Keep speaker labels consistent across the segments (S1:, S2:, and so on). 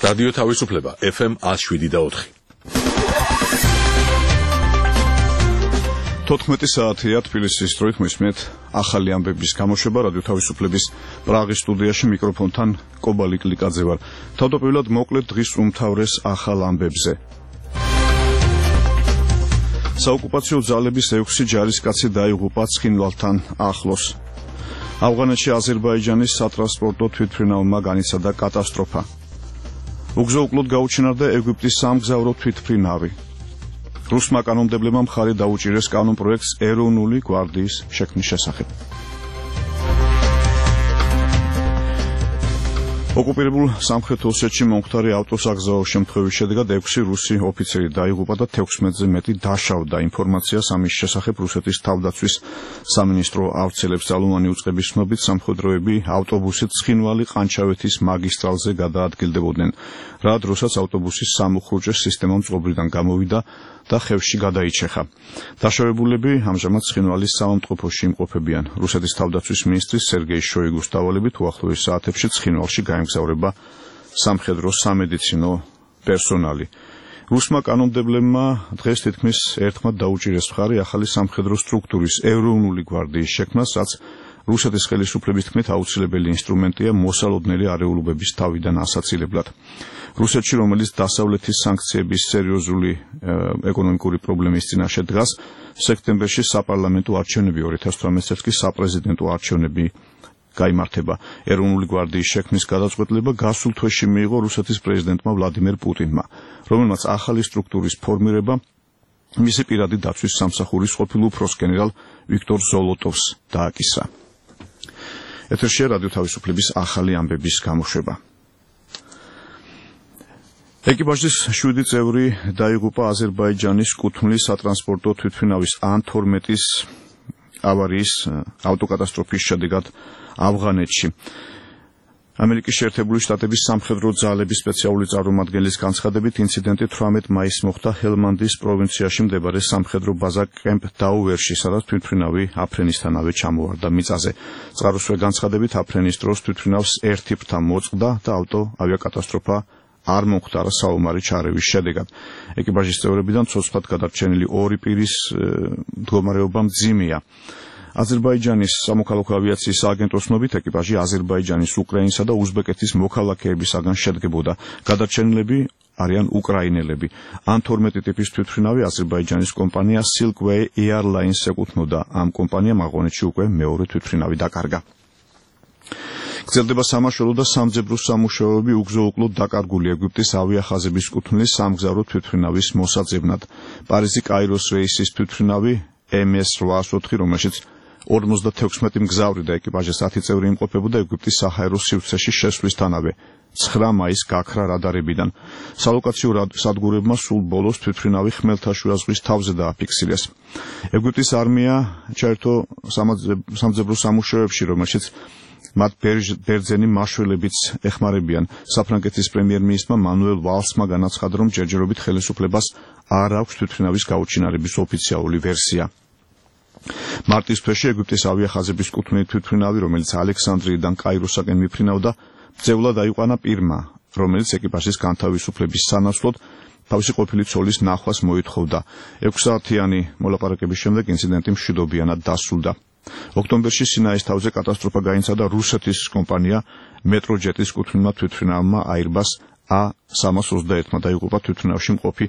S1: რადიო თავისუფლება FM 107.4.
S2: 14 საათია თბილისის დროით მისმენთ ახალი ამბების გამოშვება რადიო თავისუფლების პრაღის სტუდიაში მიკროფონთან კობალი კლიკაძე ვარ. თავდაპირველად მოკლედ დღის უმთავრეს ახალ ამბებზე. საოკუპაციო ძალების 6 ჯარისკაცი დაიღუპა ცხინვალთან ახლოს. ავღანეთში აზერბაიჯანის სატრანსპორტო თვითმფრინავმა განიცადა კატასტროფა. უგზო-უკლოდ გაუჩინარდა ეგვიპტის სამგზავრო თვითმფრინავი. რუსმა კანონმდებლებმა მხარი დაუჭირეს კანონპროექტს ეროვნული გვარდიის შექმნის შესახებ. ოკუპირებულ სამხრეთ ოსეთში მომხდარი ავტოსაგზაო შემთხვევის შედეგად 6 რუსი ოფიცერი დაიღუპა და 16-ზე მეტი დაშავდა. ინფორმაციას ამის შესახებ რუსეთის თავდაცვის სამინისტრო ავრცელებს. ძალოვანი უწყების ცნობით სამხედროები ავტობუსით ცხინვალი-ყანჩავეთის მაგისტრალზე გადაადგილდებოდნენ. რა დროსაც ავტობუსის სამუხრუჭე სისტემა მწყობრიდან გამოვიდა და ხევში გადაიჩეხა. დაშავებულები ამჟამად ცხინვალის სამამტყოფოში იმყოფებიან. რუსეთის თავდაცვის მინისტრის სერგეი შოიგუს დავალებით უახლოეს საათებში ცხინვალში გაემგზავრება სამხედრო სამედიცინო პერსონალი. რუსმა კანონმდებლებმა დღეს თითქმის ერთმად დაუჭირეს მხარი ახალი სამხედრო სტრუქტურის ეროვნული გვარდიის შექმნას, რაც რუსეთის ხელისუფლების თქმით აუცილებელი ინსტრუმენტია მოსალოდნელი არეულობების თავიდან ასაცილებლად. რუსეთში, რომელიც დასავლეთის სანქციების სერიოზული ეკონომიკური პრობლემის წინაშე დგას, სექტემბერში საპარლამენტო არჩევნები, 2018 წელს კი საპრეზიდენტო არჩევნები გაიმართება. ეროვნული გვარდიის შექმნის გადაწყვეტილება გასულ თვეში მიიღო რუსეთის პრეზიდენტმა ვლადიმერ პუტინმა, რომელმაც ახალი სტრუქტურის ფორმირება მისი პირადი დაცვის სამსახურის ყოფილ უფროს გენერალ ვიქტორ ზოლოტოვს დააკისრა. ეთერშია რადიო თავისუფლების ახალი ამბების გამოშვება. ეკიპაჟის 7 წევრი დაიღუპა აზერბაიჯანის კუთვნილის სატრანსპორტო თვითმფრინავის An-12-ის ავარიის ავტოკატასტროფის შედეგად ავღანეთში. ამერიკის შეერთებული შტატების სამხედრო ძალების სპეციალური წარმომადგენლის განცხადებით, ინციდენტი 18 მაისს მოხდა ჰელმანდის პროვინციაში მდებარე სამხედრო ბაზა კემპ დაუვერში, სადაც თვითმფრინავი აფრენისთანავე ჩამოვარდა მიწაზე. წყაროსვე განცხადებით, აფრენის დროს თვითმფრინავს ერთი ფრთა მოწყდა და ავტო ავიაკატასტროფა არ მომხდარა საომარი ჩარევის შედეგად. ეკიპაჟის წევრებიდან ცოცხლად გადარჩენილი 2 პირის მდგომარეობა მძიმეა. აზერბაიჯანის სამოქალაქო ავიაციის სააგენტოს ცნობით, ეკიპაჟი აზერბაიჯანის, უკრაინისა და უზბეკეთის მოქალაქეებისაგან შედგებოდა. გადარჩენილები არიან უკრაინელები. An-12 ტიპის თვითმფრინავი აზერბაიჯანის კომპანია Silkway Airlines ეკუთვნოდა. ამ კომპანიამ ავღანეთში უკვე მეორე თვითმფრინავი დაკარგა. გრძელდება სამაშველო და სამძებრო სამუშაოები უგზო-უკლოდ დაკარგული ეგვიპტის ავიახაზების კუთვნილის სამგზავრო თვითმფრინავის მოსაძებნად. პარიზი-კაიროს რეისის თვითმფრინავი MS-804, რომელშიც 56 მგზავრი და ეკიპაჟის 10 წევრი იმყოფებოდა, ეგვიპტის საჰაერო სივრცეში შესვლისთანავე 9 მაისს გაქრა რადარებიდან. სალოკაციო სადგურებმა სულ ბოლოს თვითმფრინავი ხმელთაშუა ზღვის თავზე დააფიქსირეს. ეგვიპტის არმია ჩაერთო სამძებრო სამუშაოებში, რომელშიც მათ ბერძენი მაშველებიც ეხმარებიან. საფრანგეთის პრემიერ-მინისტრმა მანუელ ვალსმა განაცხადა, რომ ჯერჯერობით ხელისუფლებას არ აქვს თვითმფრინავის გაუჩინარების ოფიციალური ვერსია. მარტის თვეში ეგვიპტის ავიახაზების კუთვნილი თვითმფრინავი, რომელიც ალექსანდრიიდან კაიროსაკენ მიფრინავდა, ბრძევლად აიყვანა პირმა, რომელიც ეკიპაჟის განთავისუფლების სანაცვლოდ თავისი ყოფილი ცოლის ნახვას მოითხოვდა. 6 საათიანი მოლაპარაკების შემდეგ ინციდენტი მშვიდობიანად დასრულდა. ოქტომბერში სინაის თავზე კატასტროფა გაინცადა რუსეთის კომპანია მეტროჯეტის კუთვნილმა თვითმფრინავმა Airbus A321-მა დაიღუპა თვითმფრინავში მყოფი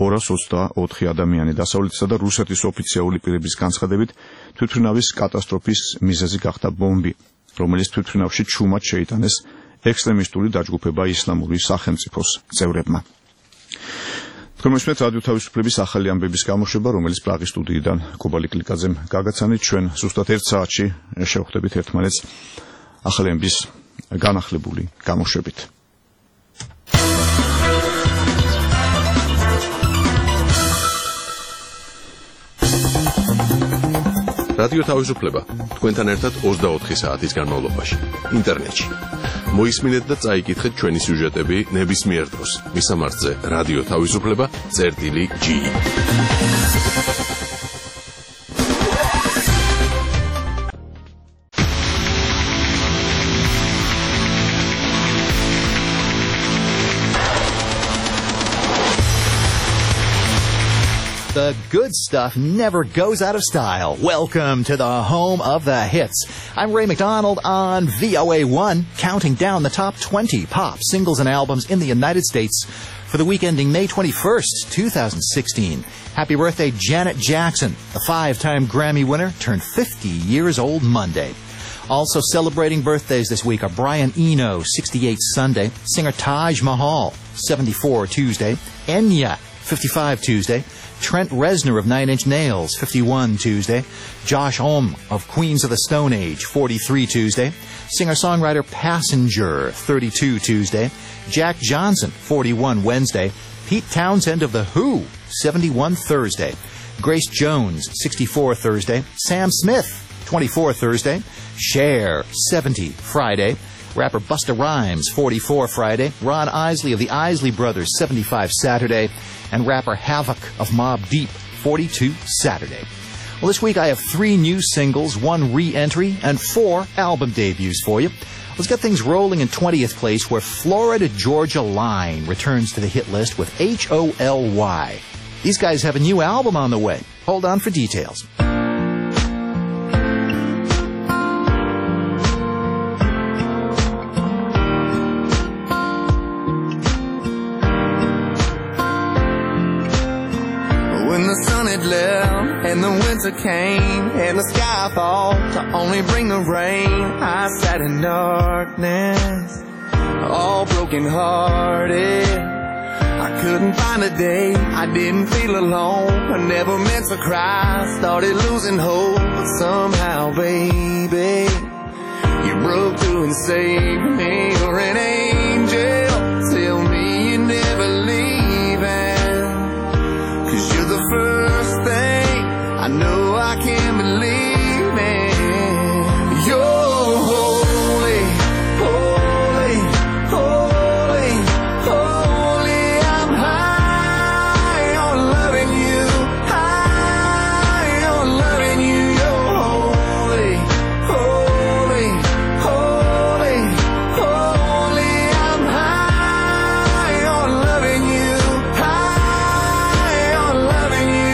S2: 224 ადამიანი. დასავლეთისა და რუსეთის ოფიციალური პირების განცხადებით, თვითმფრინავის კატასტროფის მიზეზი გახდა ბომბი, რომელიც თვითმფრინავში ჩუმად შეიტანეს ექსტრემისტული დაჯგუფება ისლამური სახელმწიფოს წევრებმა. თქვენმოისმენთ რადიო თავისუფლების ახალი ამბების გამოშვება, რომელიც პრაღის სტუდიიდან კობალი კლიკაძემ გაგაცანით. ჩვენ ზუსტად 1 საათში შევხვდებით ერთმანეთს ახალი ამბების განახლებული გამოშვებით.
S1: რადიო თავისუფლება თქვენთან ერთად 24 საათის განმავლობაში ინტერნეტში. მოისმინეთ და წაიკითხეთ ჩვენი სიუჟეტები ნებისმიერ დროს. მისამართზე რადიო თავისუფლება.ge
S3: The good stuff never goes out of style. Welcome to the home of the hits. I'm Ray McDonald on VOA1, counting down the top 20 pop singles and albums in the United States for the week ending May 21st, 2016. Happy birthday, Janet Jackson. The 5-time Grammy winner turned 50 years old Monday. Also celebrating birthdays this week are Brian Eno, 68 Sunday, singer Taj Mahal, 74 Tuesday, Enya, 55 Tuesday, Trent Reznor of Nine Inch Nails, 51 Tuesday, Josh Homme of Queens of the Stone Age, 43 Tuesday, singer-songwriter Passenger, 32 Tuesday, Jack Johnson, 41 Wednesday, Pete Townsend of The Who, 71 Thursday, Grace Jones, 64 Thursday, Sam Smith, 24 Thursday, Cher, 70 Friday, rapper Busta Rhymes, 44 Friday, Ron Isley of the Isley Brothers, 75 Saturday, and rapper Havoc of Mobb Deep, 42 Saturday. Well, this week I have 3 new singles, 1 re-entry, and 4 album debuts for you. Let's get things rolling in 20th place, where Florida Georgia Line returns to the hit list with HOLY. These guys have a new album on the way. Hold on for details.
S4: And the winter came, and the sky fall to only bring the rain. I sat in darkness, all broken hearted. I couldn't find a day, I didn't feel alone. I never meant to cry, started losing hope. But somehow, baby, you broke through and saved me. You're an angel, tell me you're never leaving. 'Cause you're the first thing I know I can't believe in. You're holy, holy, holy, holy. I'm high on loving you, high on loving you. You're holy, holy, holy, holy. I'm high on loving you, high on loving you.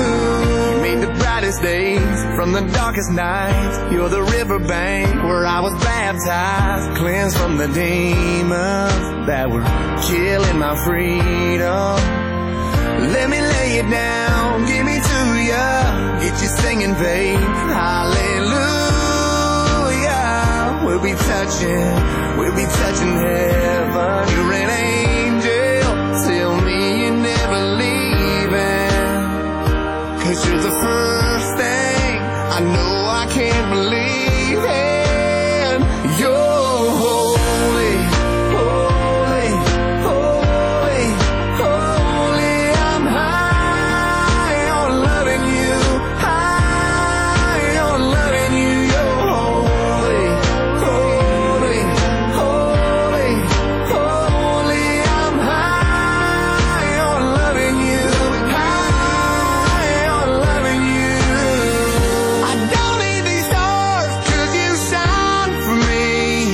S4: Days from the darkest nights, you're the riverbank where I was baptized, cleansed from the demons that were killing my freedom. Let me lay it down, give me to ya, get you singing, babe, hallelujah. We'll be touching heaven. You're an angel, tell me you're never leaving. 'Cause you're the first thing I know I can't believe in. You're holy, holy, holy, holy. I'm high on loving you, high on loving you. You're holy, holy, holy, holy. I'm high on loving you, high on loving you. I don't need these stars 'cause you shine for me.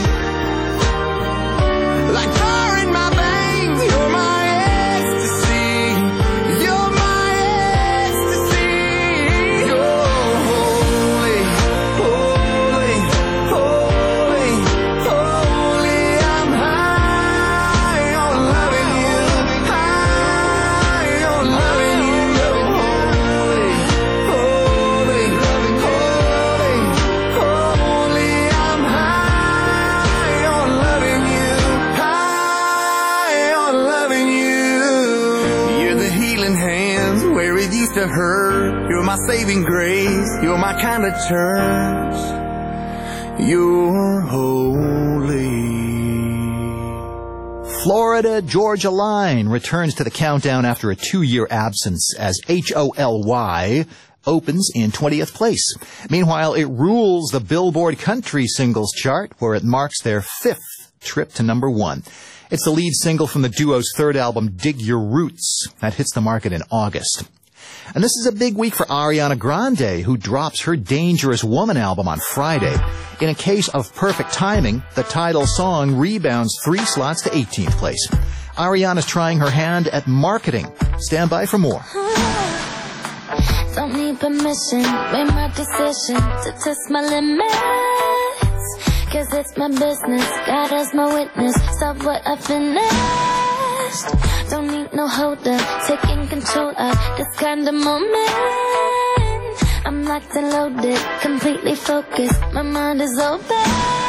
S4: Like fire in my veins, you're my ecstasy. You're my ecstasy. You're holy, holy, holy, holy. I'm high on loving you, high on loving you. You're holy, holy, holy, holy. I'm high on loving you, high on loving you. You're the healing hands where it used to hurt. You're my saving grace. You're my kind of church. You're holy.
S3: Florida Georgia Line returns to the countdown after a 2-year absence as HOLY opens in 20th place. Meanwhile, it rules the Billboard Country Singles chart, where it marks their 5th trip to number 1. It's the lead single from the duo's 3rd album, Dig Your Roots. That hits the market in August. And this is a big week for Ariana Grande, who drops her Dangerous Woman album on Friday. In a case of perfect timing, the title song rebounds 3 slots to 18th place. Ariana's trying her hand at marketing. Stand by for more.
S5: Don't need permission, made my decision to test my limits. Cause it's my business, God as my witness. Stop what I finished. Don't need no holder, taking control of this kind of moment. I'm locked and loaded, completely focused, my mind is open.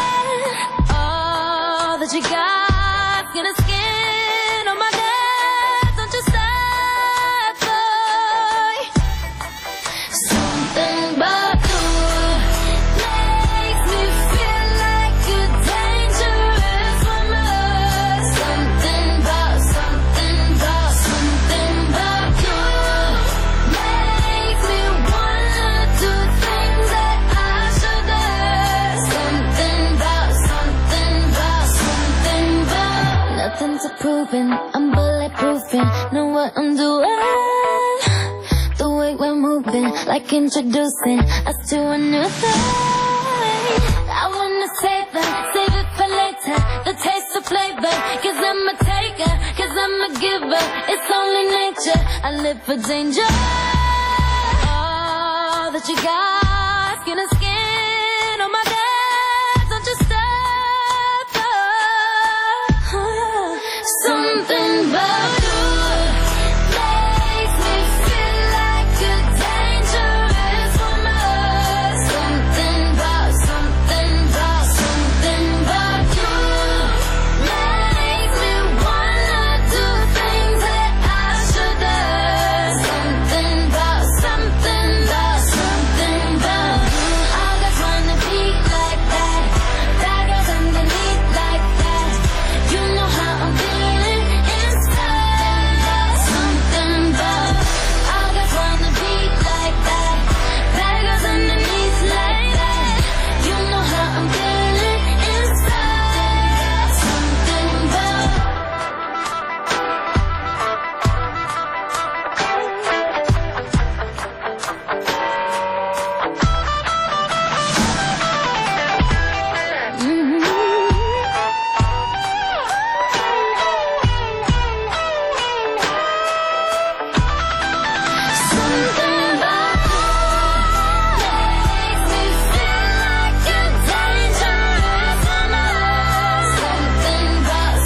S5: All that you got, gonna skin on my neck. Don't you stop, boy. Something about you makes me feel like you're dangerous for me. Something about you makes me wanna do things that I shouldn't. Something about nothing's approving. I'm bulletproofing, know what I'm doing. The way we're moving, like introducing us to a new thing. I wanna save it for later. The taste of flavor, cause I'm a taker, cause I'm a giver. It's only nature, I live for danger. All that you got, skin and skin on my neck. Don't you stop, oh. Something about you makes me feel like you're dangerous for me. Something about you makes me wanna do things that I shouldn't. Something about you. All guys wanna be like that. That girl's underneath like that. You know how I'm feeling inside. Something about all guys wanna be like that. That girl's underneath like that. You know how I'm feeling inside. Something about something about you makes me feel like you're dangerous for me. Something about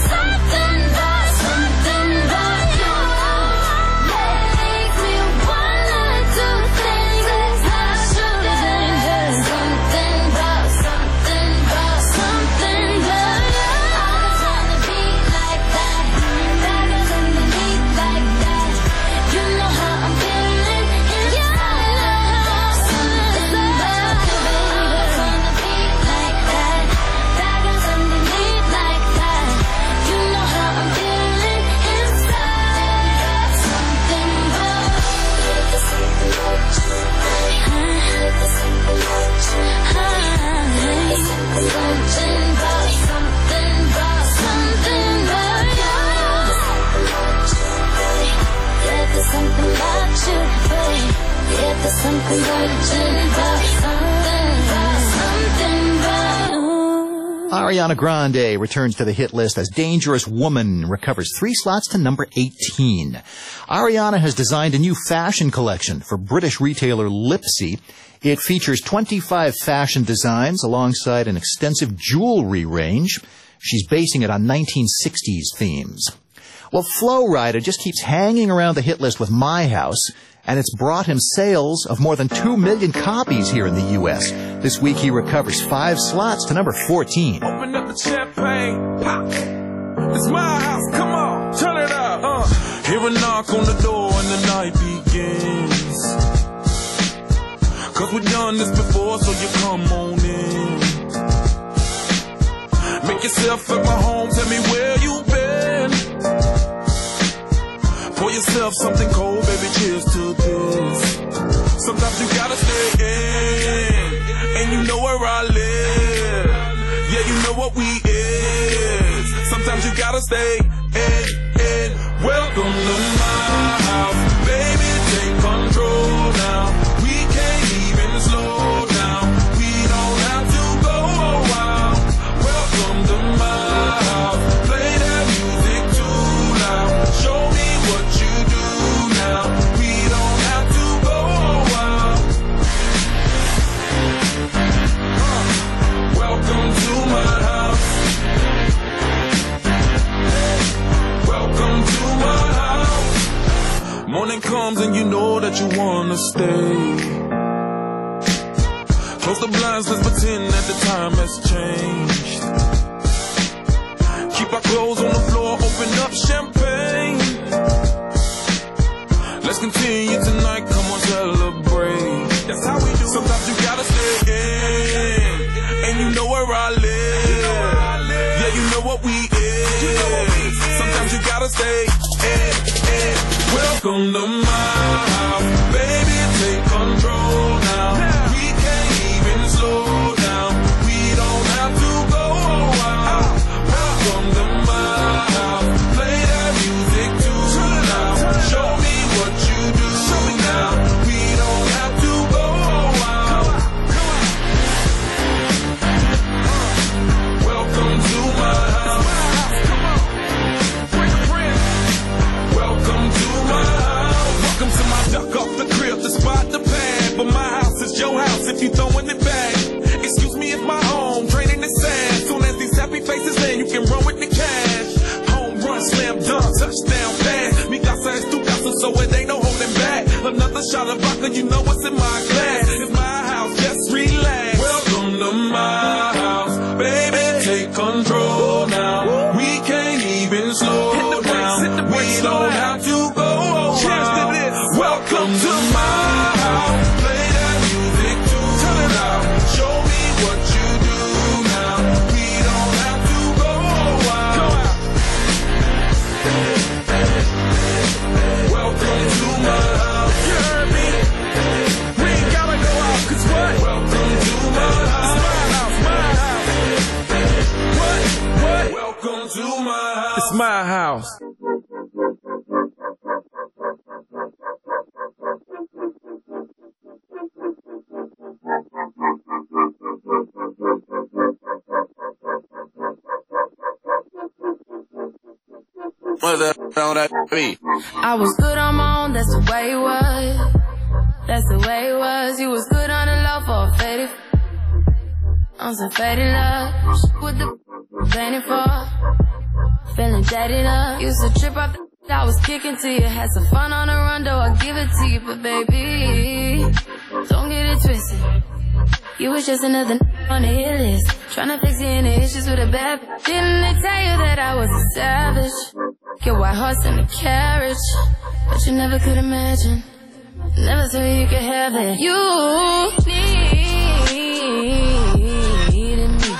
S5: you makes me wanna do things that I shouldn't. Something about you. All guys wanna be like that. That girl's underneath like that. You know how I'm feeling inside. Something about you. All guys wanna be like that. That girl's underneath like that. You know how I'm feeling inside. Something about there's something about you, babe. Yeah, there's something about you.
S3: Ariana Grande returns to the hit list as Dangerous Woman recovers 3 slots to number 18. Ariana has designed a new fashion collection for British retailer Lipsy. It features 25 fashion designs alongside an extensive jewelry range. She's basing it on 1960s themes. Well, Flo Rida just keeps hanging around the hit list with My House, and it's brought him sales of more than 2 million copies here in the U.S. This week he recovers 5 slots to number 14.
S6: Open up the champagne, pop. It's my house, come on, turn it up. Hear a knock on the door and the night begins. Cause we've done this before, so you come on in. Make yourself at my home, tell me where you've been. Pour yourself something cold, baby, cheers to this. Sometimes you gotta stay in, and you know where I live. Yeah, you know what we is. Sometimes you gotta stay in. Welcome to my house, baby, take control now. We can't even slow down. We don't have to go a while. Welcome to my house. Play that music too loud. Show me what you do now. We don't have to go a while. you wanna stay. Close the blinds, let's pretend that the time has changed. Keep our clothes on the floor, open up champagne. Let's continue tonight, come on, celebrate. That's how we do. Sometimes you gotta stay in, and you know where I live. Yeah, you know what we is. Sometimes you gotta stay in. Welcome to my house, baby, take control now. We can't even slow down. We don't have to go out. Welcome to my house, play that music too loud. Show me what you do now. We don't have to go out. Welcome to my house. Welcome to my house. Welcome to my duck off the crib, the spot, the pad. But my house is your house if you throwing it back. Excuse me if my home draining the sand. Soon as these happy faces land, you can run with the cash. Home run, slam dunk, touchdown pass. Mi casa es tu casa, so it ain't no holding back. Another shot of vodka, you know what's in my glass. It's my house, just relax. Welcome to my house, baby, take control now. We can't even slow down. We don't have to go out. Welcome to my house, play that music too loud. Show me what you do now. We don't have to go out. Welcome to my house. You heard me? We ain't gotta go out, 'cause what? Welcome to my house. My house. What? Welcome to my house. It's my house.
S5: I was good on my own, that's the way it was. That's the way it was. You was good on the low for a faded. On some faded love. With the painted for. Feeling jaded up. Used to trip off the I was kicking to you. Had some fun on the run, though I give it to you. But baby, don't get it twisted. You was just another on the hit list. Tryna fix any issues with a bad bitch. Didn't they tell you that I was a savage? Your white horse in a carriage. But you never could imagine. Never thought you could have it. You needed me.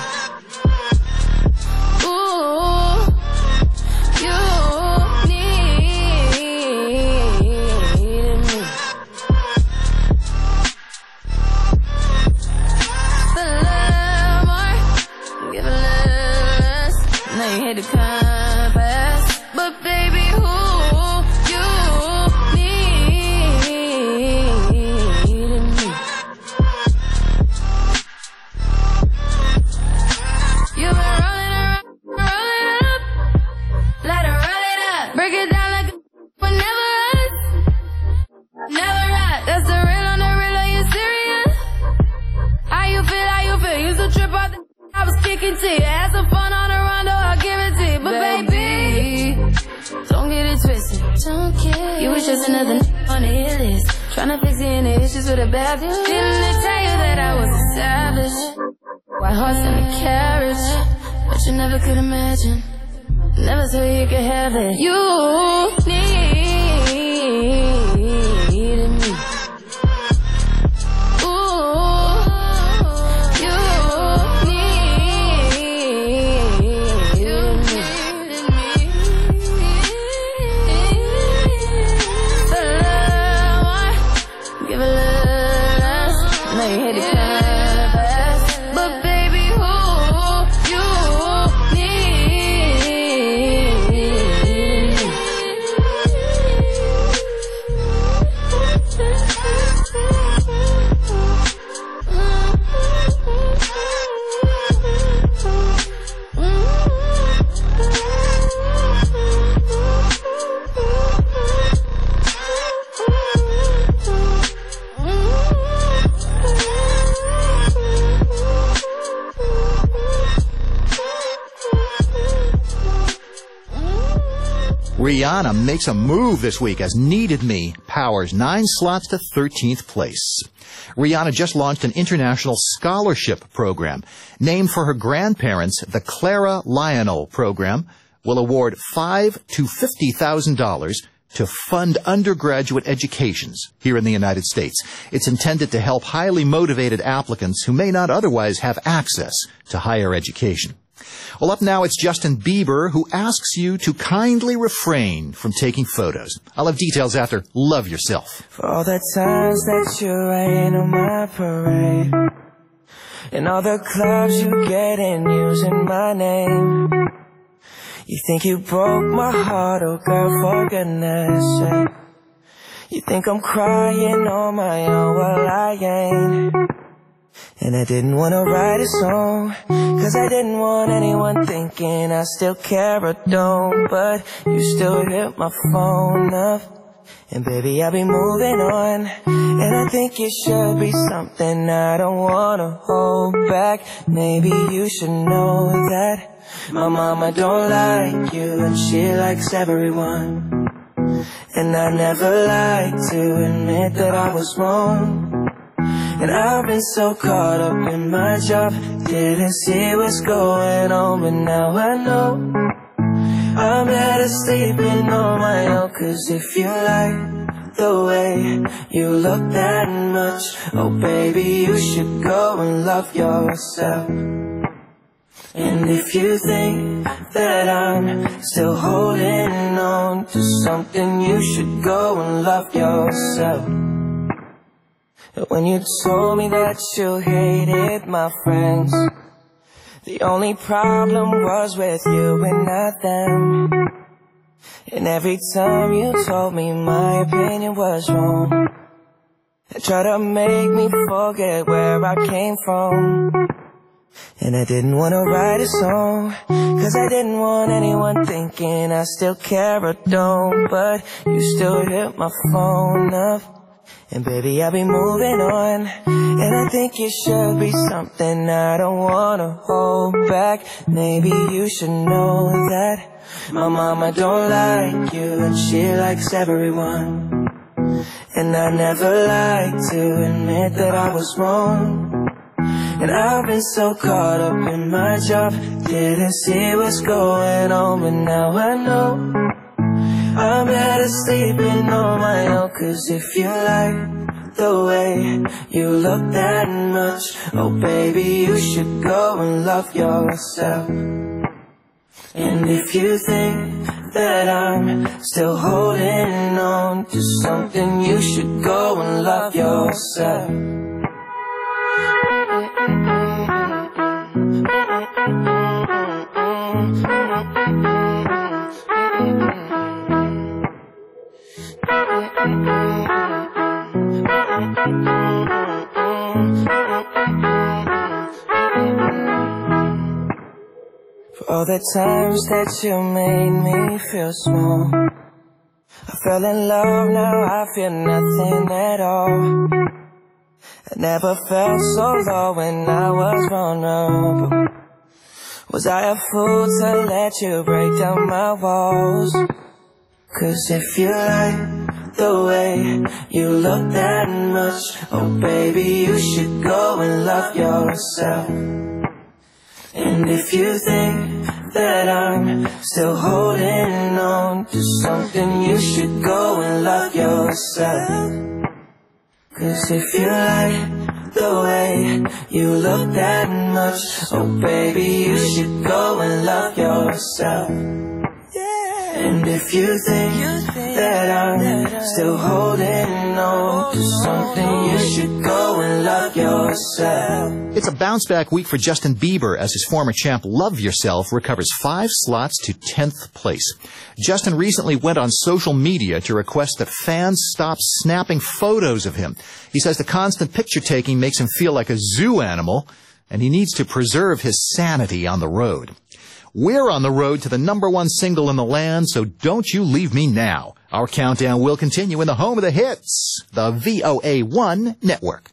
S5: Ooh, you needed me. A little more, give a little less. Now you hate to confess, but baby, who you needed me. You been rolling around, rolling it up, let her roll it up, break it down like but never us, never right. That's the real on the real. Are you serious? How you feel? How you feel? Used to trip out the I was kicking to you. Had some fun on the run, though I'll give it to you. But baby, don't get it twisted. Don't care. You was just another on the hit list. Tryna fix any issues with a bad bitch. Didn't they tell you that I was a savage? White horse in a carriage. But you never could imagine. Never thought you could have it. You needed me. Ooh, you needed me. A little more, give a little less. Now you hate to confess, but baby, who you needed me.
S3: Rihanna makes a move this week as Needed Me powers 9 slots to 13th place. Rihanna just launched an international scholarship program. Named for her grandparents, the Clara Lionel program will award $5,000 to $50,000 to fund undergraduate educations here in the United States. It's intended to help highly motivated applicants who may not otherwise have access to higher education. Well, up now, it's Justin Bieber, who asks you to kindly refrain from taking photos. I'll have details after Love Yourself.
S4: For all the times that you rain on my parade, and all the clubs you get in using my name. You think you broke my heart, oh girl, for goodness sake. You think I'm crying on my own, well I ain't. And I didn't want to write a song, 'cause I didn't want anyone thinking I still care or don't. But you still hit my phone up, and baby I'll be moving on. And I think it should be something I don't want to hold back. Maybe you should know that my mama don't like you, and she likes everyone. And I never like to admit that I was wrong. And I've been so caught up in my job, didn't see what's going on, but now I know I'm better sleeping on my own. 'Cause if you like the way you look that much, oh baby, you should go and love yourself. And if you think that I'm still holding on to something, you should go and love yourself. When you told me that you hated my friends, the only problem was with you and not them. And every time you told me my opinion was wrong, you tried to make me forget where I came from. And I didn't want to write a song, 'cause I didn't want anyone thinking I still care or don't. But you still hit my phone up, and baby I'll be moving on. And I think it should be something I don't want to hold back. Maybe you should know that my mama don't like you, and she likes everyone. And I never like to admit that I was wrong. And I've been so caught up in my job, didn't see what's going on, but now I know I'm better sleeping on my own. 'Cause if you like the way you look that much, oh baby, you should go and love yourself. And if you think that I'm still holding on to something, you should go and love yourself. For all the times that you made me feel small, I fell in love, now I feel nothing at all. I never felt so low when I was vulnerable. Was I a fool to let you break down my walls? 'Cause if you like the way you look that much, oh baby, you should go and love yourself. And if you think that I'm still holding on to something, you should go and love yourself. 'Cause if you like the way you look that much, oh baby, you should go and love yourself. And if you think that I'm still holding on to something, you should go and love yourself.
S3: It's a bounce-back week for Justin Bieber as his former champ Love Yourself recovers 5 slots to 10th place. Justin recently went on social media to request that fans stop snapping photos of him. He says the constant picture-taking makes him feel like a zoo animal, and he needs to preserve his sanity on the road. We're on the road to the #1 single in the land, so don't you leave me now. Our countdown will continue in the home of the hits, the VOA1 Network.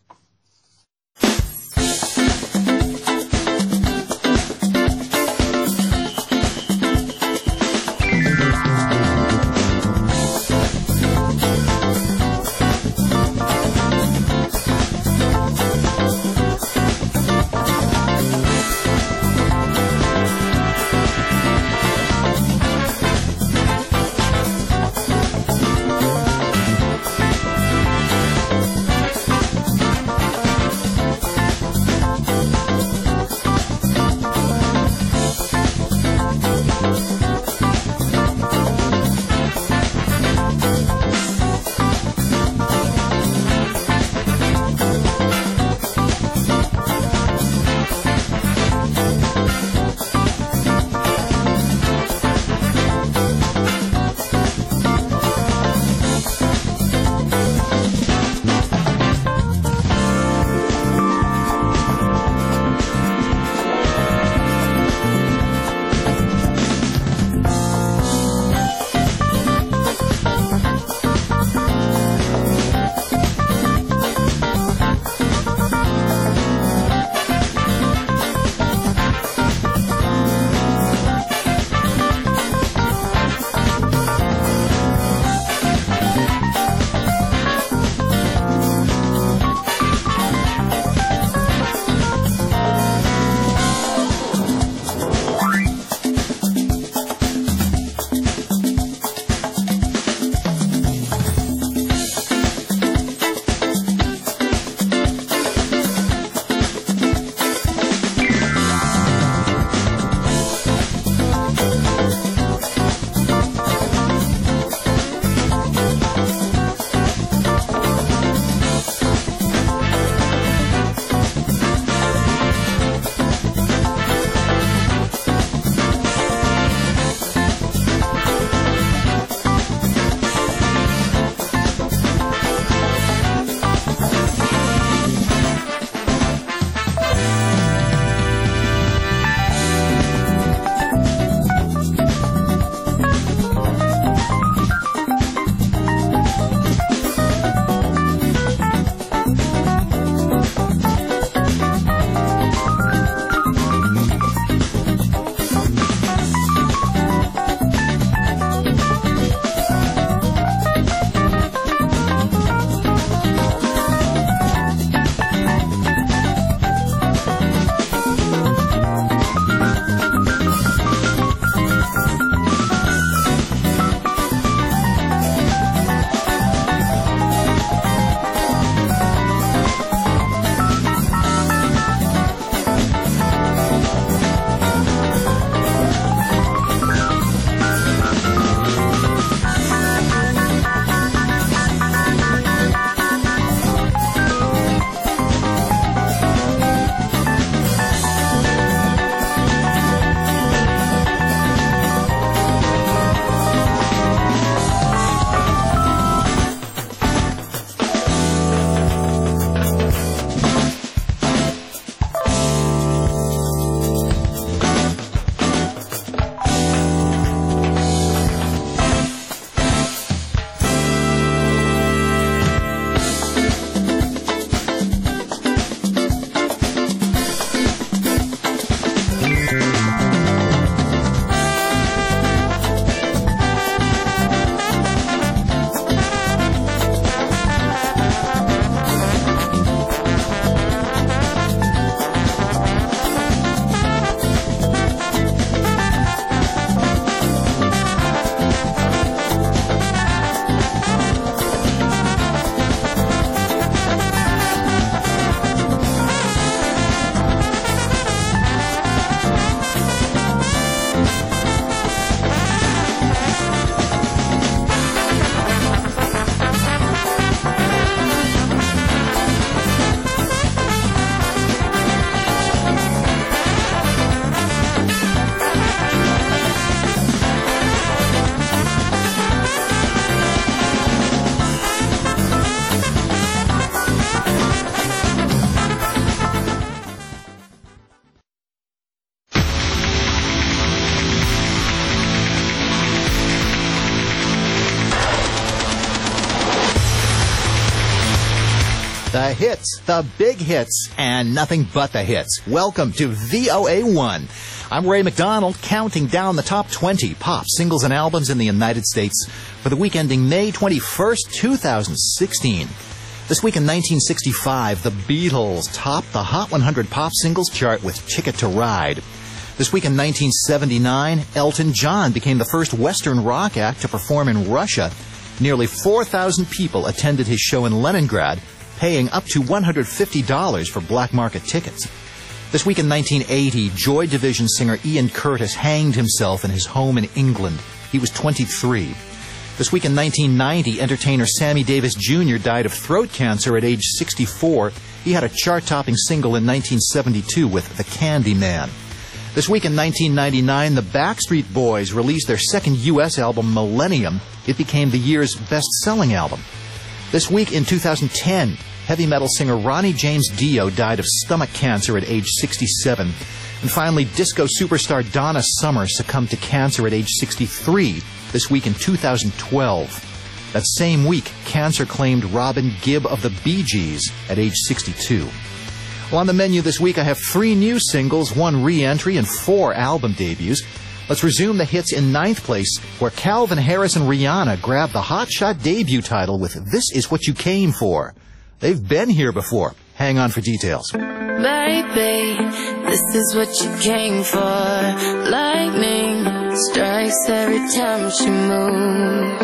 S3: The hits, the big hits, and nothing but the hits. Welcome to VOA1. I'm Ray McDonald, counting down the top 20 pop singles and albums in the United States for the week ending May 21st, 2016. This week in 1965, the Beatles topped the Hot 100 pop singles chart with Ticket to Ride. This week in 1979, Elton John became the first Western rock act to perform in Russia. Nearly 4,000 people attended his show in Leningrad, paying up to $150 for black market tickets. This week in 1980, Joy Division singer Ian Curtis hanged himself in his home in England. He was 23. This week in 1990, entertainer Sammy Davis Jr. died of throat cancer at age 64. He had a chart-topping single in 1972 with The Candy Man. This week in 1999, the Backstreet Boys released their second U.S. album, Millennium. It became the year's best-selling album. This week in 2010, heavy metal singer Ronnie James Dio died of stomach cancer at age 67. And finally, disco superstar Donna Summer succumbed to cancer at age 63 this week in 2012. That same week, cancer claimed Robin Gibb of the Bee Gees at age 62. Well, on the menu this week, I have 3 new singles, 1 re-entry, and 4 album debuts. Let's resume the hits in 9th place, where Calvin Harris and Rihanna grabbed the hotshot debut title with This Is What You Came For. They've been here before. Hang on for details.
S5: Baby, this is what you came for. Lightning strikes every time she moves,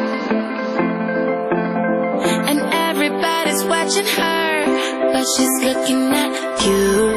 S5: and everybody's watching her, but she's looking at you.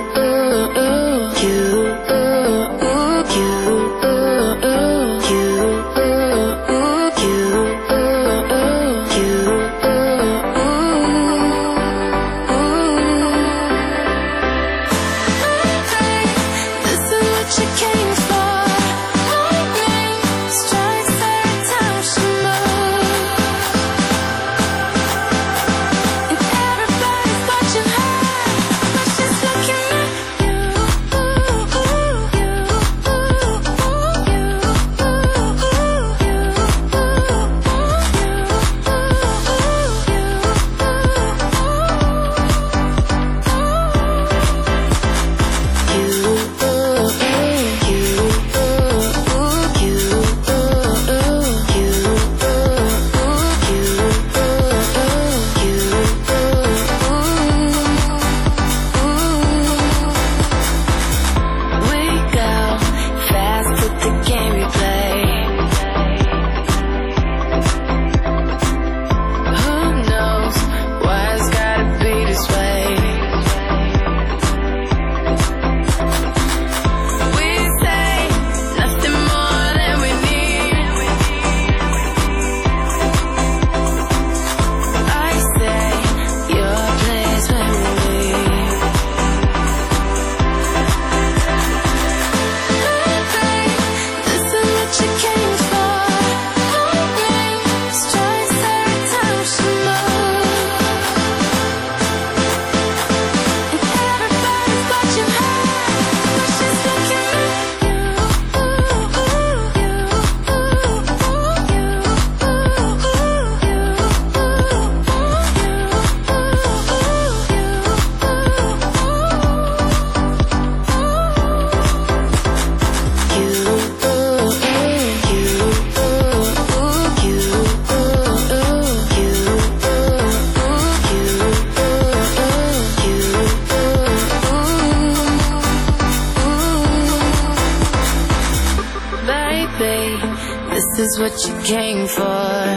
S5: This is what you came for.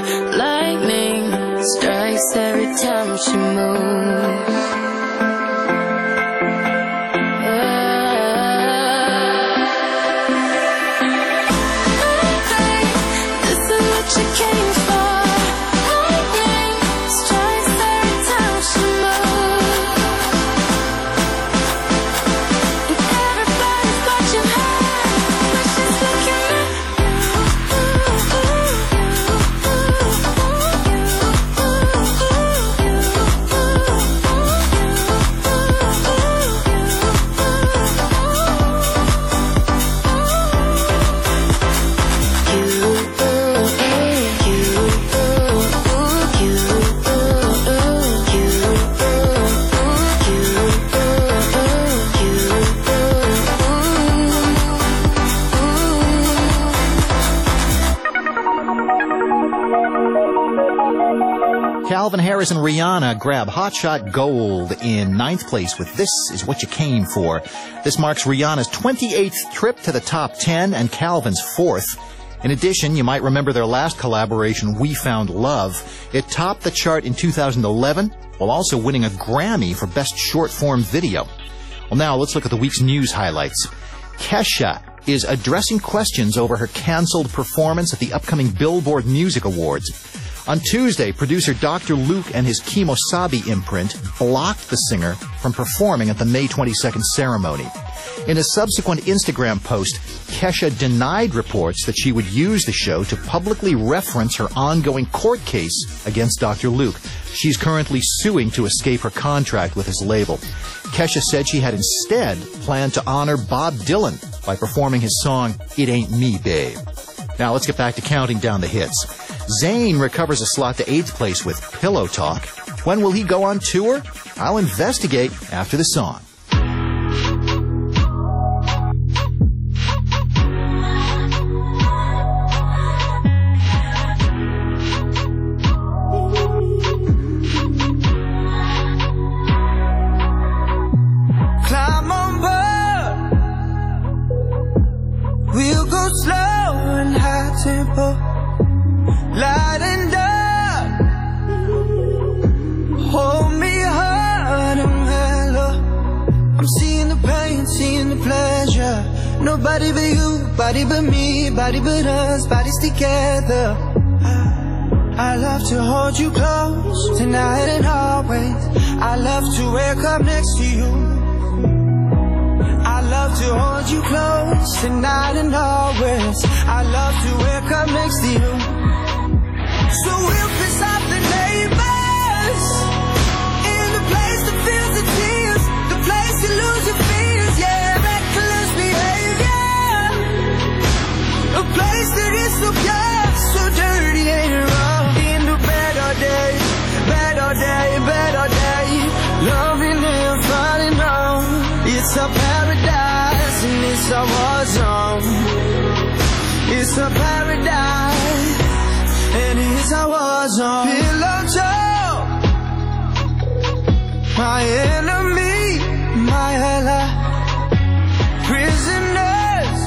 S5: Lightning strikes every time she moves.
S3: Calvin Harris and Rihanna grab Hotshot Gold in 9th place with This Is What You Came For. This marks Rihanna's 28th trip to the top 10 and Calvin's 4th. In addition, you might remember their last collaboration, We Found Love. It topped the chart in 2011, while also winning a Grammy for Best Short-Form Video. Well, now let's look at the week's news highlights. Kesha is addressing questions over her canceled performance at the upcoming Billboard Music Awards. On Tuesday, producer Dr. Luke and his Kimosabi imprint blocked the singer from performing at the May 22nd ceremony. In a subsequent Instagram post, Kesha denied reports that she would use the show to publicly reference her ongoing court case against Dr. Luke. She's currently suing to escape her contract with his label. Kesha said she had instead planned to honor Bob Dylan by performing his song, It Ain't Me, Babe. Now let's get back to counting down the hits. Zayn recovers a slot to 8th place with Pillow Talk. When will he go on tour? I'll investigate after the song.
S4: Climb on board. We'll go slow and high tempo. Light and dark. Hold me hard and mellow. I'm seeing the pain, seeing the pleasure. Nobody but you, body but me, body but us, bodies together. I love to hold you close, tonight and always. I love to wake up next to you. I love to hold you close, tonight and always. I love to wake up next to you. So we'll piss off the neighbors, in the place that feels the tears, the place you lose your fears, yeah, reckless behavior, a place that is so pure, so dirty and wrong. In the better days, better day, better day, loving and falling on. It's a paradise and it's a war zone. It's a paradise and it's a war zone. Pillow talk, my enemy, my ally. Prisoners,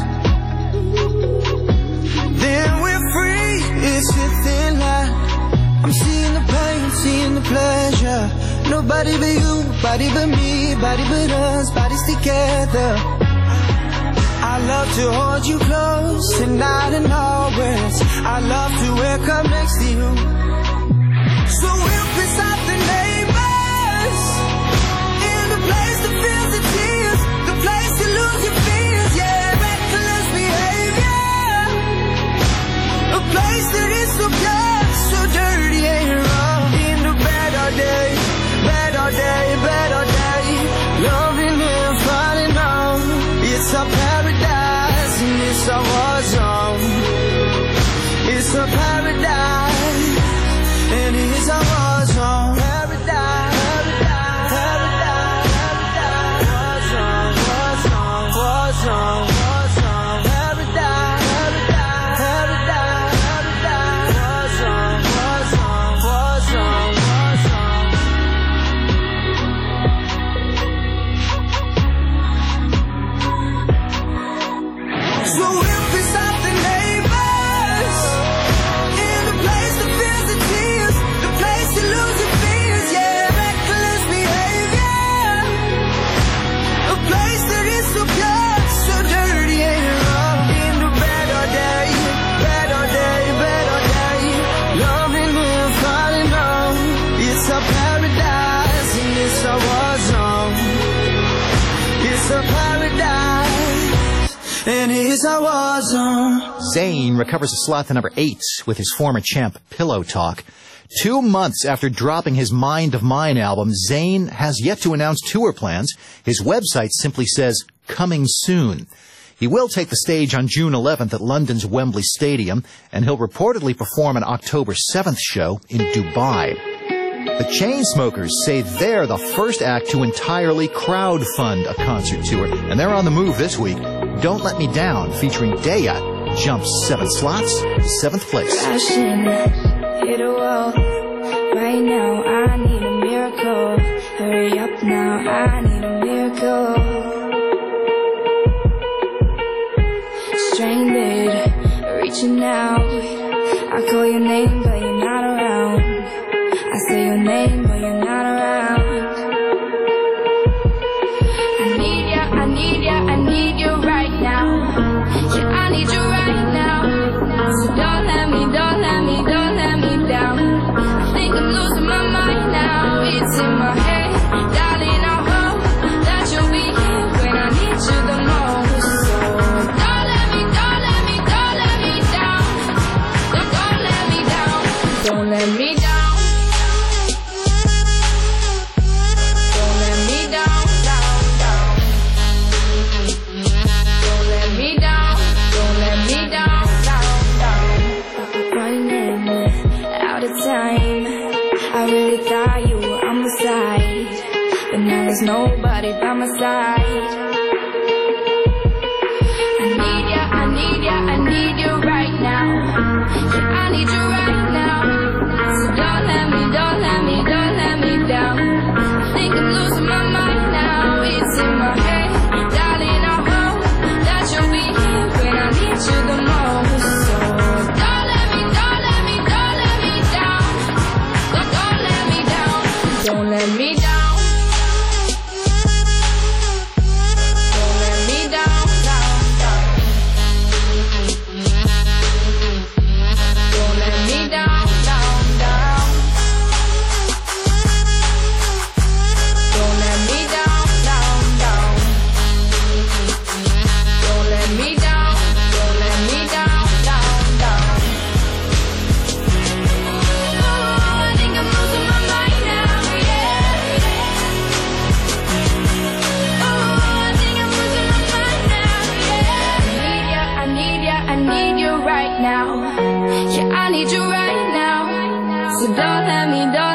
S4: then we're free. It's a thin line. I'm seeing the pain, seeing the pleasure. Nobody but you, body but me, body but us, bodies together. I love to hold you close, tonight and always. I love to wake up next to you. So we'll piss off the neighbors, in the place that feels the tears, the place you lose your fears, yeah, reckless behavior, a place that is so pure, so dirty and wrong. In the better day, better day, better day, loving and falling on. It's a paradise and it's a war zone. It's a paradise and it's a war zone. Paradise, paradise, paradise, war zone, war zone, war zone, war zone. Paradise, paradise, paradise, war zone, war zone, war zone, war zone. So we'll piss off the neighbors, in the place that feels the tears, the place you lose your fears, yeah, reckless behavior, a place that is so pure, so dirty and wrong. In the better day, better day, better day, loving and falling on. It's a paradise and it's a war zone. It's a paradise and it's a war zone.
S3: Zayn recovers a slot to number 8 with his former champ, Pillow Talk. 2 months after dropping his Mind of Mine album, Zayn has yet to announce tour plans. His website simply says, coming soon. He will take the stage on June 11th at London's Wembley Stadium, and he'll reportedly perform an October 7th show in Dubai. The Chainsmokers say they're the first act to entirely crowdfund a concert tour, and they're on the move this week. Don't Let Me Down, featuring Daya, jumps 7 slots to 7th place.
S7: Passion, hit a wall.
S5: right now, I need a miracle. Hurry up now, I need a miracle. Stranded, reaching out. I call your name, but you're not around. I say your name, but you're not around. I need ya, I need ya, I need you right now. Yeah, I need you right now. So don't let me down. I think I'm losing my mind now. It's in my head, darling, I hope that you'll be here when I need you the most. So don't let me down. Don't let me down. Don't let me down. Don't let me down. Don't let me down. Running out of time. I really thought you were on my side, but now there's nobody by my side. I need ya, I need ya, I need you right now. Yeah, I need you right now. So don't let me down. I think I'm losing my mind now. It's in my head, darling, I hope that you'll be here when I need you the most. So don't let me down. Don't let me down. Don't let me down. Don't let me down. Don't let me down. Don't let me down. Don't let me down. Don't let me down. Oh, I think I'm losing my mind now, yeah. Oh, I think I'm losing my mind now, yeah. I need ya, I need you right now. Yeah, I need you right now. So don't let me down.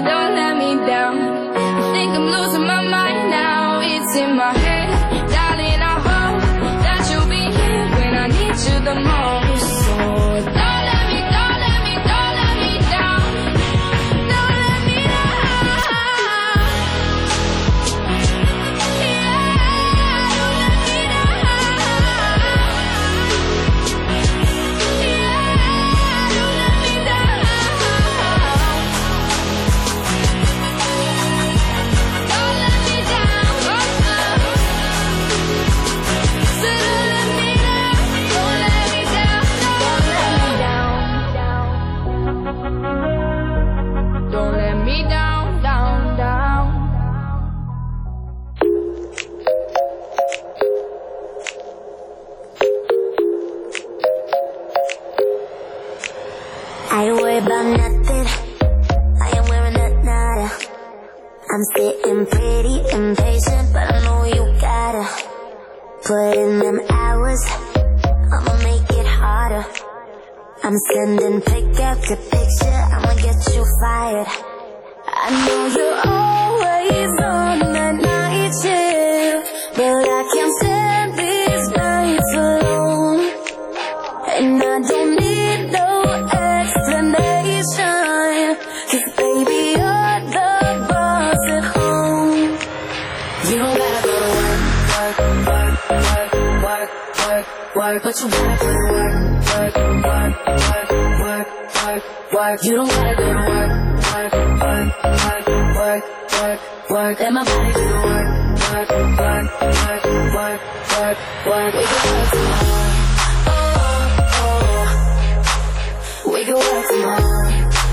S5: I think I'm losing my mind now. It's in my head, darling, I hope that you'll be here when I need you the most. So don't let me down. Don't let me down. Yeah, don't let me down. Yeah, don't let me down. Don't let me down. So don't let me down. Don't let me down. Don't let me down.
S7: I ain't worried about nothing. I ain't wearing that nada. I'm sitting pretty impatient, but I know you gotta put in them hours. I'ma make it harder. I'm sending pick after picture. I'ma get you fired. I know you're always on that night shift, but I can't stand these nights alone. And I don't need no explanation, 'cause baby you're the boss at home. You don't gotta go to work, but you gotta go to work. You don't gotta go to work. Let my body do the work. We can work tomorrow. We can work tomorrow.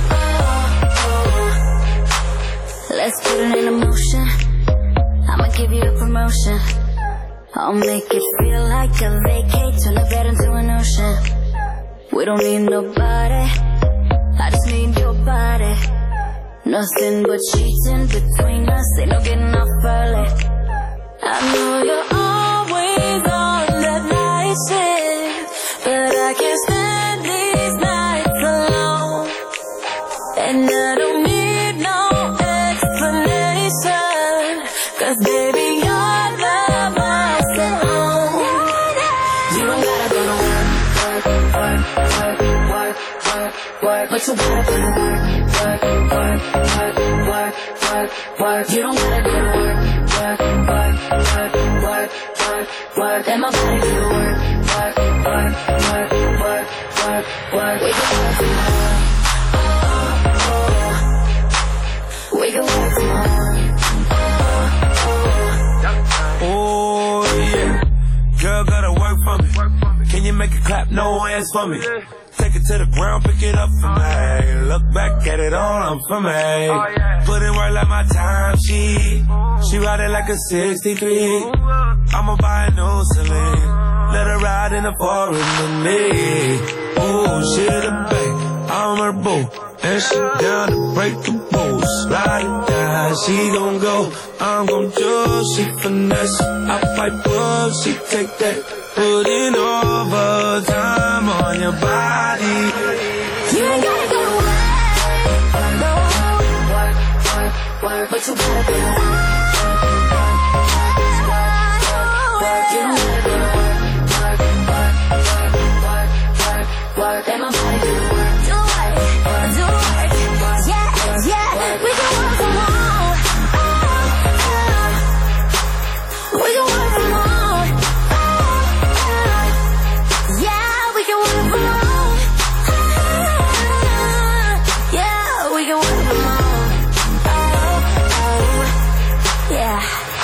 S7: Let's put it in motion. I'ma give you the promotion. I'll make it feel like a vacate. Turn the bed into an ocean. We don't need nobody, I just need your body. Nothing but cheating between us, ain't no getting off early. I know you're always on that night shift, but I can't stand these nights alone. And I don't need no explanation, 'cause baby you're the boss at home. You don't gotta go to work. work, but you gotta do work. You don't gotta do work. Let my body do work. We can work tomorrow. We can work tomorrow.
S6: Oh yeah, girl gotta work for me. Can you make it clap? No hands for me. Take it to the ground, pick it up for me. Look back at it all, I'm for me. Put in work like my time sheet. She ride it like a 63. I'ma buy a new Celine. Let her ride in the forest with me. Ooh, she the babe, I'm her boo. And she down to break the rules. Ride it down, she gon' go. I'm gon' do, she finesse. I fight up, she take that. Put in overtime on your body.
S7: You ain't gotta go work, but you gotta do work. You don't gotta do work. Let my body do work. Do work. Yeah. We can work from home. We can work from home. Yeah, we can work from home. Yeah, we can work from home. Yeah.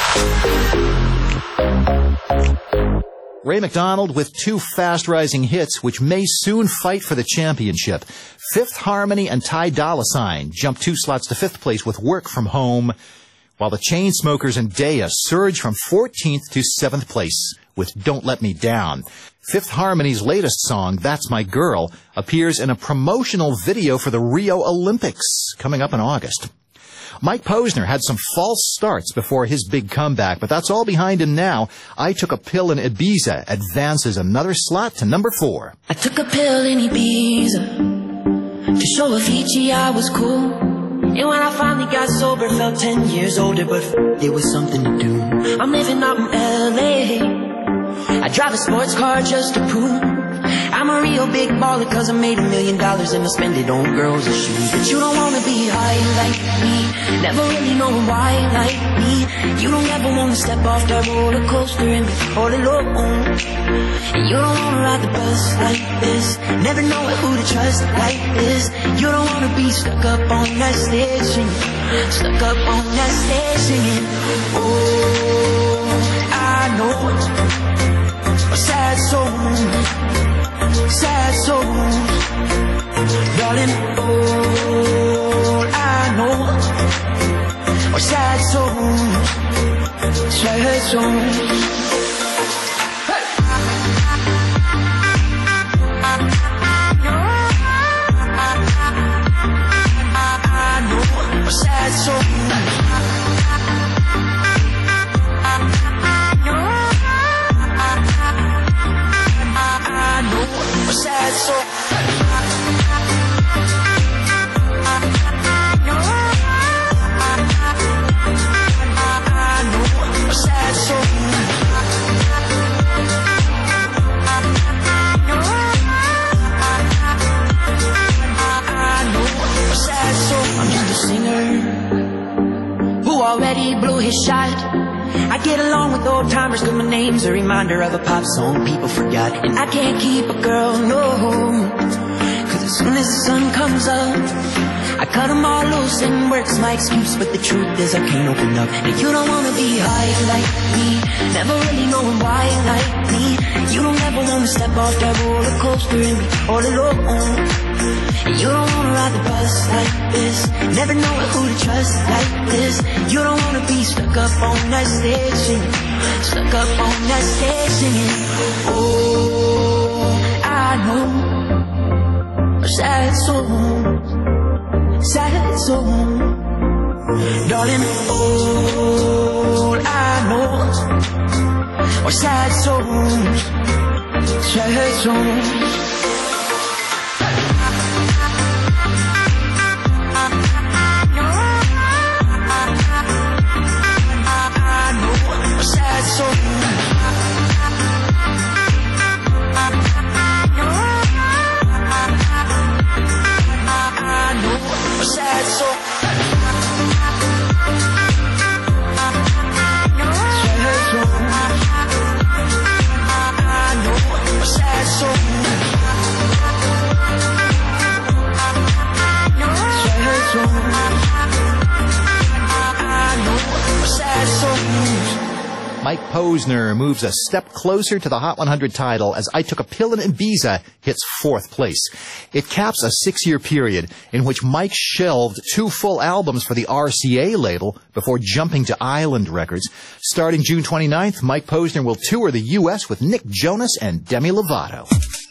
S3: Ray McDonald with two fast-rising hits, which may soon fight for the championship. Fifth Harmony and Ty Dolla $ign jump 2 slots to 5th place with Work From Home, while the Chainsmokers and Daya surge from 14th to 7th place with Don't Let Me Down. Fifth Harmony's latest song, That's My Girl, appears in a promotional video for the Rio Olympics coming up in August. Mike Posner had some false starts before his big comeback, but that's all behind him now. I Took a Pill in Ibiza advances another slot to number 4.
S8: I took a pill in Ibiza to show Avicii I was cool. And when I finally got sober, felt 10 years older, but it was something to do. I'm living out in LA. I drive a sports car just to prove I'm a real big baller, cause I made $1 million and I spend it on girls and shoes. But you don't wanna be high like me, never really knowing why like me. You don't ever wanna step off that roller coaster and be all alone. And you don't wanna ride the bus like this, never know who to trust like this. You don't wanna be stuck up on that stage singing, stuck up on that stage singing. Oh, I know a sad soul, sad souls, darling, all I know are sad souls, sad souls. I know are sad souls. Sad soul. Sad soul. Sad soul. I'm just a singer who already blew his shot. I get along with old timers cause my name's a reminder of a pop song people forgot. And I can't keep a girl, no, cause as soon as the sun comes up I cut them all loose and work's my excuse. But the truth is I can't open up. And you don't wanna be high like me, never really knowing why like me. You don't ever wanna step off that roller coaster and be all alone. And you don't wanna ride the bus like this, never know who to trust like this. You don't wanna be stuck up on that stage singing, stuck up on that stage singing. Oh, I know a sad soul, sad soul, darling. All I know are sad souls, sad souls. Sad soul.
S3: Mike Posner moves a step closer to the Hot 100 title as I Took a Pill in Ibiza hits 4th place. It caps a 6-year period in which Mike shelved 2 full albums for the RCA label before jumping to Island Records. Starting June 29th, Mike Posner will tour the U.S. with Nick Jonas and Demi Lovato.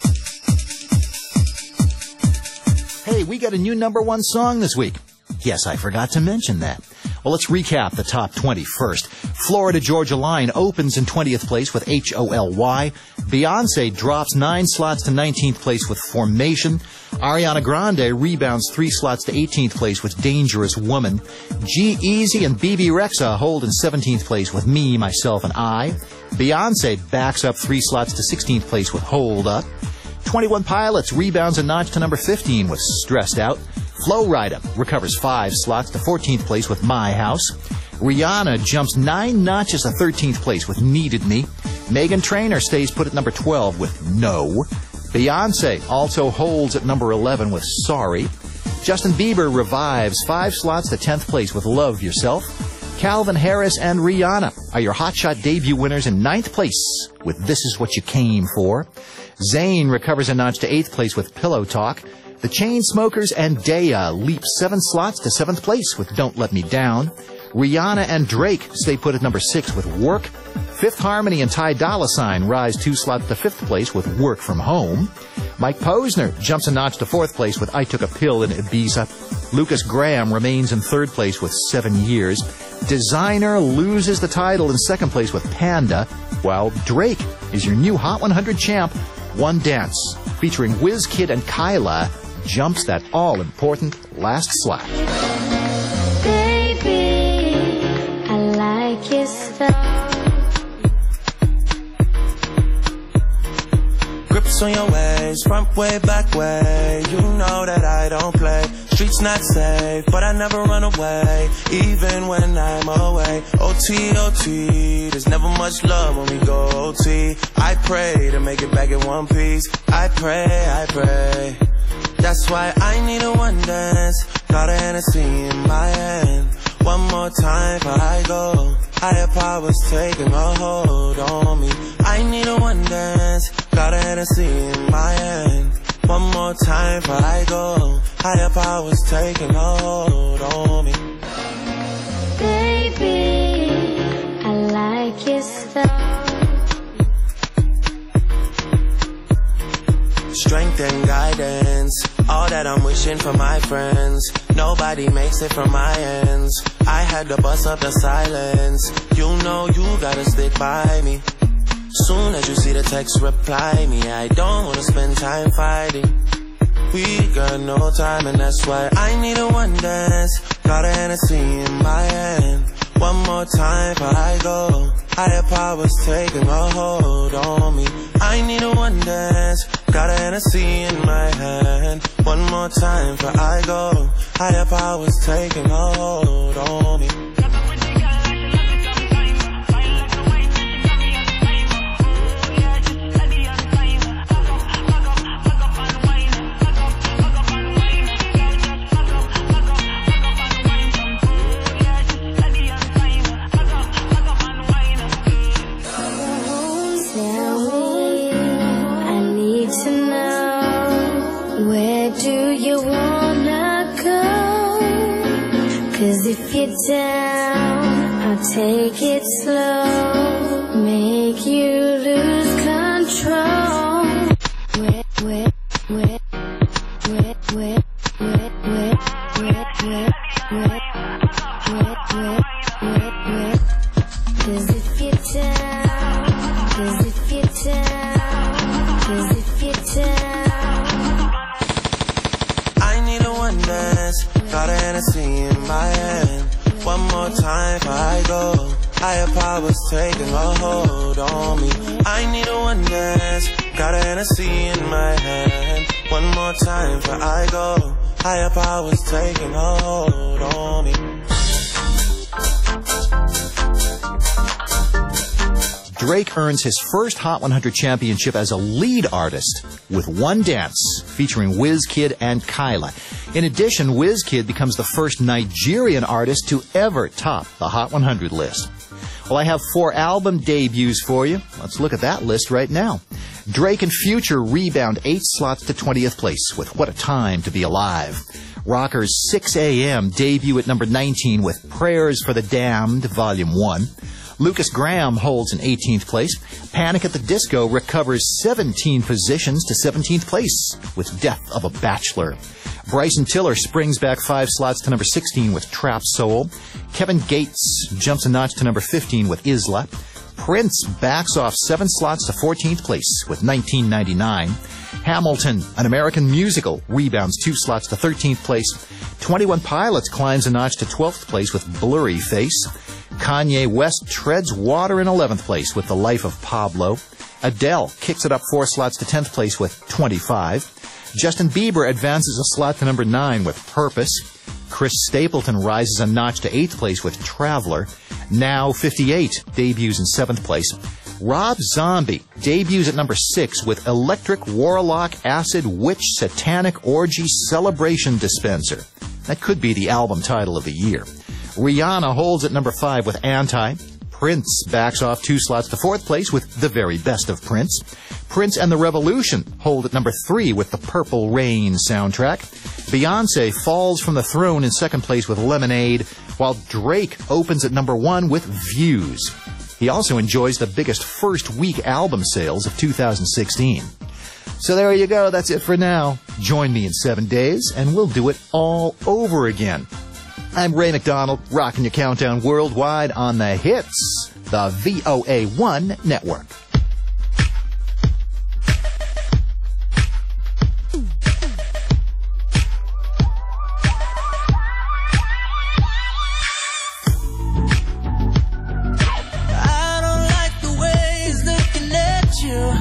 S3: Hey, we got a new #1 song this week. Yes, I forgot to mention that. Well, let's recap the top 20 first. Florida Georgia Line opens in 20th place with HOLY. Beyonce drops 9 slots to 19th place with Formation. Ariana Grande rebounds 3 slots to 18th place with Dangerous Woman. G-Eazy and BB Rexha hold in 17th place with Me, Myself, and I. Beyonce backs up 3 slots to 16th place with Hold Up. 21 Pilots rebounds a notch to number 15 with Stressed Out. Flo Rida recovers 5 slots to 14th place with My House. Rihanna jumps 9 notches to 13th place with Needed Me. Meghan Trainor stays put at number 12 with No. Beyonce also holds at number 11 with Sorry. Justin Bieber revives 5 slots to 10th place with Love Yourself. Calvin Harris and Rihanna are your Hotshot debut winners in 9th place with This Is What You Came For. Zayn recovers a notch to 8th place with Pillow Talk. The Chainsmokers and Daya leap 7 slots to 7th place with Don't Let Me Down. Rihanna and Drake stay put at number 6 with Work. Fifth Harmony and Ty Dolla $ign rise 2 slots to 5th place with Work From Home. Mike Posner jumps a notch to 4th place with I Took a Pill in Ibiza. Lucas Graham remains in 3rd place with 7 Years. Designer loses the title in 2nd place with Panda, while Drake is your new Hot 100 champ. One Dance, featuring WizKid and Kyla, jumps that all-important last slot.
S7: Baby, I like your style.
S4: Grips on your ways, front way, back way. You know that I don't play. Streets not safe, but I never run away, even when I'm away. OT, OT, there's never much love when we go OT. I pray to make it back in one piece. I pray. That's why I need a one dance. Got a Hennessy in my hand. One more time before I go. Higher powers taking a hold on me. I need a one dance. Got a Hennessy in my hand. One more time before I go. Higher powers taking a hold on me.
S7: Baby, I like your style.
S4: Strength and guidance, all that I'm wishing for my friends. Nobody makes it from my ends. I had to bust up the silence. You know you gotta stick by me. Soon as you see the text, reply me. I don't wanna spend time fighting. We got no time, and that's why I need a one dance. Got a Hennessy in my hand. One more time before I go. Higher powers taking a hold on me. I need a one dance. Got a Hennessy in my hand. One more time before I go. Higher powers taking a hold on me.
S7: If you're down, I'll take it slow, make you lose control. Cause if you're down, cause if you're down, cause if you're down.
S4: I need a one dance. Got a Hennessy in my hand. One more time before I go. Higher powers taking a hold on me. I need a one dance. Got a Hennessy in my hand. One more time before I go. Higher powers taking a hold on me.
S3: Drake earns his first Hot 100 championship as a lead artist with One Dance, featuring WizKid and Kyla. In addition, WizKid becomes the first Nigerian artist to ever top the Hot 100 list. Well, I have 4 album debuts for you. Let's look at that list right now. Drake and Future rebound 8 slots to 20th place with What a Time to Be Alive. Rockers 6 a.m. debut at number 19 with Prayers for the Damned, Volume 1. Lucas Graham holds an 18th place. Panic at the Disco recovers 17 positions to 17th place with Death of a Bachelor. Bryson Tiller springs back 5 slots to number 16 with Trap Soul. Kevin Gates jumps a notch to number 15 with Isla. Prince backs off 7 slots to 14th place with 1999. Hamilton, An American Musical, rebounds 2 slots to 13th place. 21 Pilots climbs a notch to 12th place with Blurry Face. Kanye West treads water in 11th place with The Life of Pablo. Adele kicks it up 4 slots to 10th place with 25. Justin Bieber advances a slot to number 9 with Purpose. Chris Stapleton rises a notch to 8th place with Traveler. Now 58 debuts in 7th place. Rob Zombie debuts at number 6 with Electric Warlock Acid Witch Satanic Orgy Celebration Dispenser. That could be the album title of the year. Rihanna holds at number 5 with Anti. Prince backs off 2 slots to 4th place with The Very Best of Prince. Prince and the Revolution hold at number 3 with the Purple Rain soundtrack. Beyonce falls from the throne in 2nd place with Lemonade, while Drake opens at number 1 with Views. He also enjoys the biggest first-week album sales of 2016. So there you go. That's it for now. Join me in 7 days, and we'll do it all over again. I'm Ray McDonald, rocking your countdown worldwide on the hits, the VOA1 Network.
S4: I don't like the way he's looking at you.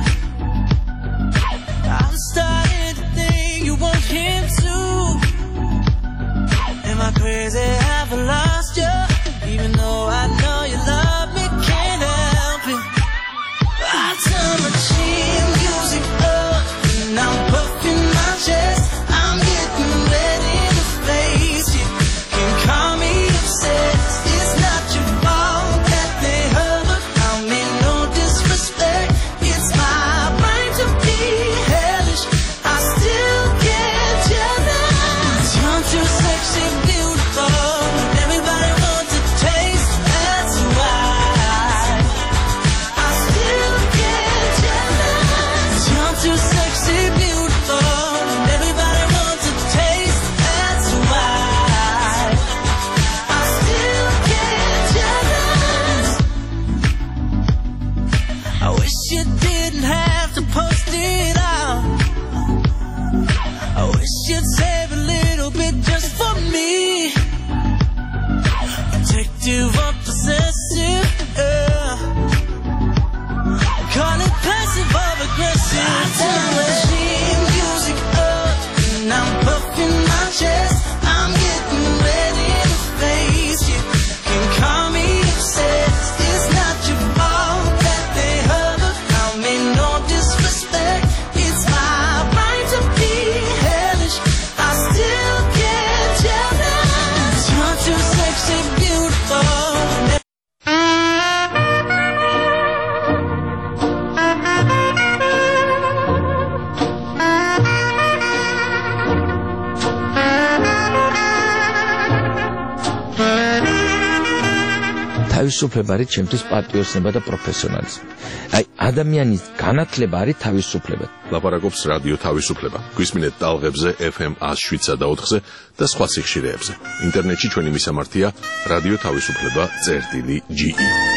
S4: I'm starting to think you want him too. Am I crazy? Have I lost you? Even though I know you love me, can't help it. I turn my cheap music up and I'm puffing my chest. I'm getting ready to face it. Can call me obsessed. It's not your fault that they hurt, but I mean no disrespect. It's my right to be hellish. I still get jealous. You're too sexy, beautiful, and everybody wants a taste. That's why I still get jealous. You're too sexy, beautiful, and everybody wants a taste. That's why I still get jealous. I wish you didn't have to post it out. I wish you'd save a little bit just for me. Protective or possessive, call it passive or aggressive. I turn the cheap music up and I'm puffing my chest. I'm getting ready to face you. Can call me obsessed. It's not your fault that they hurt, but I mean no disrespect. It's my right to be hellish. I still get jealous. You're too sexy, beautiful.
S9: თავისუფლება არის ჩემთვის პატრიოტიზმი და პროფესიონალიზმი. აი, ადამიანის განათლება არის თავისუფლება.
S1: ლაპარაკობს რადიო თავისუფლება. გვისმინეთ ტალღებზე FM 107 და 4-ზე და სხვა სიხშირეებზე. ინტერნეტში ჩვენი მისამართია რადიო თავისუფლება.ge